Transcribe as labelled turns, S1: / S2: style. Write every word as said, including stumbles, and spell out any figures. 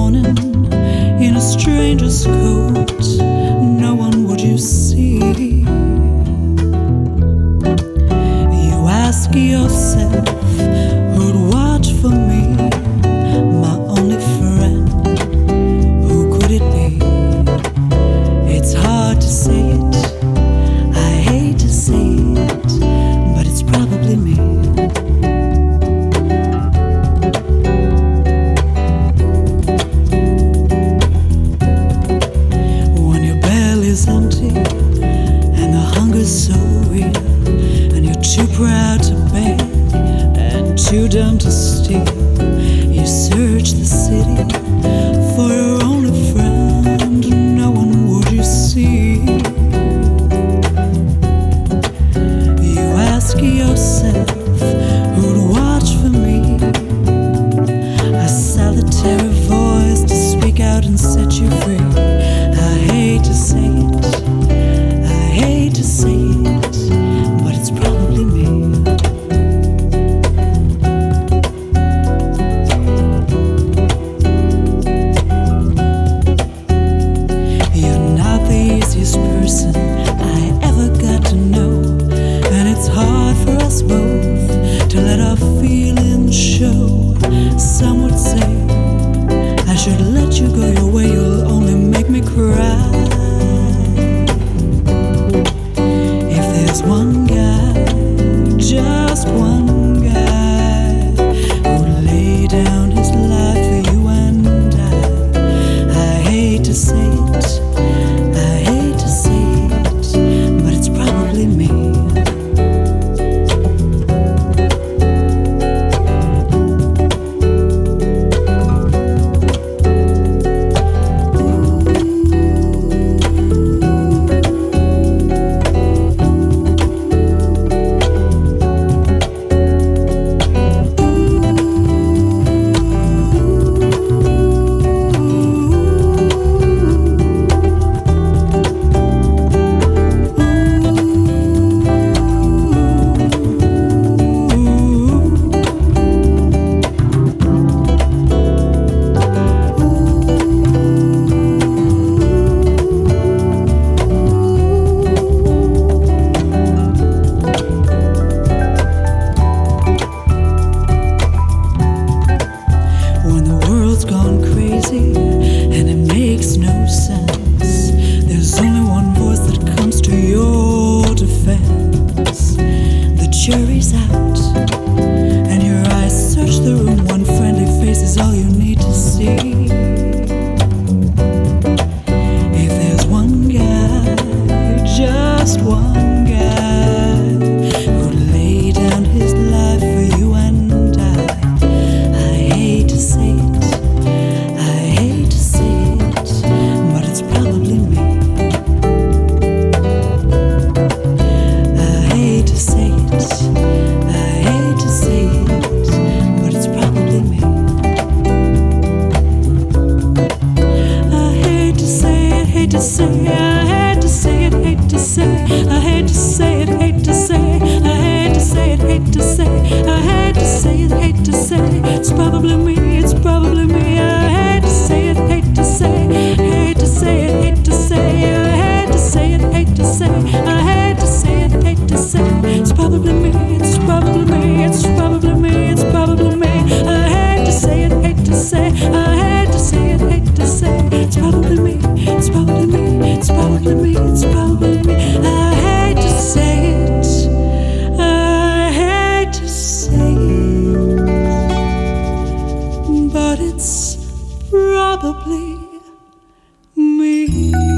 S1: morning in a stranger's coat, no one would you see. You ask yourself who'd watch for me, my only friend, who could it be? It's hard to say it, I hate to say it, but it's probably me. Empty and the hunger's so real, and you're too proud to beg and too dumb to steal. You search the city for your only friend, no one would you see. You ask yourself who'd watch for me, a solitary voice to speak out and set you free. I hate to say it, I hate to say it, but it's probably me. You're not the easiest person I ever got to know, and it's hard for us both to let our feelings show. Some would say I should let you go your way, you'll only make me cry. If there's one guy, just one guy, who'd lay down his life for you and I, I hate to say it, I hate to say it, but it's probably me. Gone crazy and it makes no sense, there's only one voice that comes to your defense. The jury's out and your eyes search the room, one friendly face is all you need to see. If there's one guy, just one guy, who'd lay down his life for you and I, I hate to say it, to say, I hate to say it, hate to say, I hate to say it, hate to say, I hate to say it, hate to say, I hate to say it, hate to say, it's probably me, it's probably me, I hate to say it, hate to say, hate to say it, hate to say, I hate to say it, hate to say, I hate to say it, hate to say, it's probably me, it's probably me, it's probably me, it's probably me, I hate to say it, hate to say, I hate to say it, hate to say, it's probably me, it's probably me, it's probably me, it's probably me. I hate to say it, I hate to say it, but it's probably me.